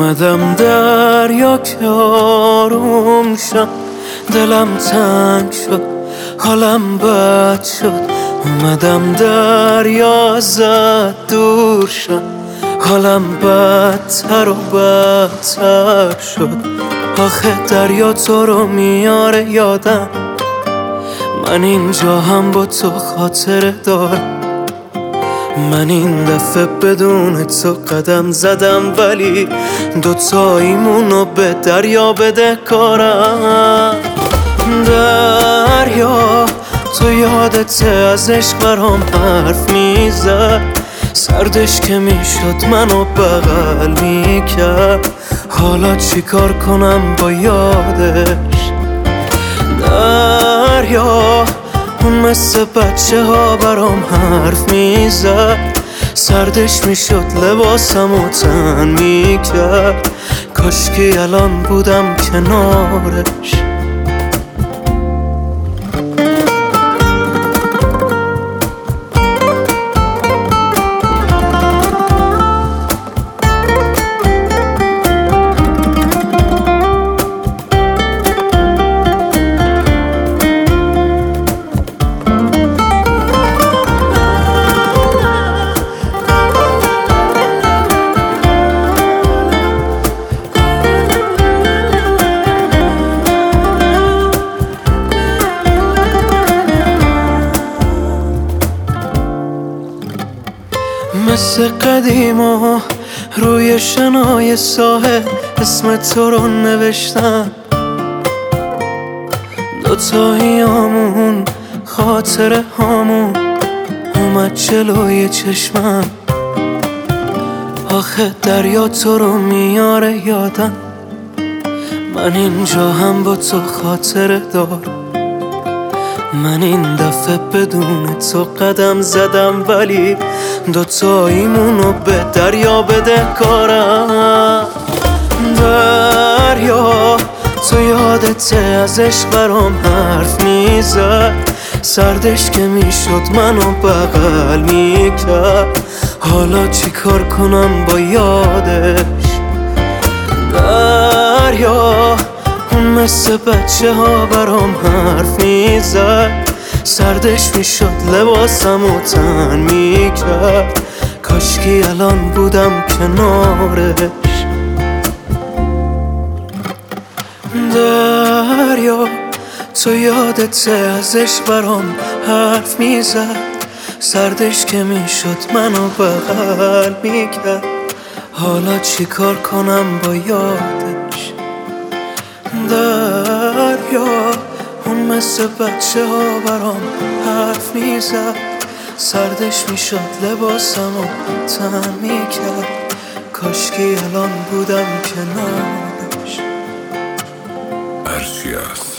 اومدم دریا که آروم شد، دلم تنگ شد، حالم بد شد. اومدم دریا ازت دور شد، حالم بدتر و بدتر شد. آخه دریا تو رو میاره یادم، من اینجا هم با تو خاطره دارم. من این دفعه بدون تو قدم زدم، ولی دوتاییمونو به دریا بده کارم. دریا تو یادت از عشق برام حرف میزد، سردش که میشد منو بغل میکرد. حالا چی کار کنم با یادش؟ دریا اون مثل بچه ها برام حرف میزد، سردش میشد لباسمو تن میکرد. کاشکی الان بودم کنارش. مثل قدیما روی شنای ساحل اسم تو رو نوشتم، دوتاییامون خاطره هامون اومد جلوی چشمم. آخه دریا تو رو میاره یادم، من اینجا هم با تو خاطره دارم. من این دفعه بدون تو قدم زدم، ولی دوتاییمونو به دریا بده کارم. دریا تو یادت از عشق برام حرف میزد، سردش که میشد منو بغل میکرد. حالا چی کار کنم با یادش؟ دریا اون مثل بچه ها برام حرف میزد، سردش میشد لباسمو تن میکرد. کاشکی الان بودم کنارش. دریا تو یادت از عشق برام حرف میزد، سردش که میشد منو بغل میکرد. حالا چی کار کنم با یادش؟ دریا اون مثل بچه ها برام حرف میزد، سردش میشد لباسمو تن میکرد. کاشکی الان بودم کنارش. هرچی هست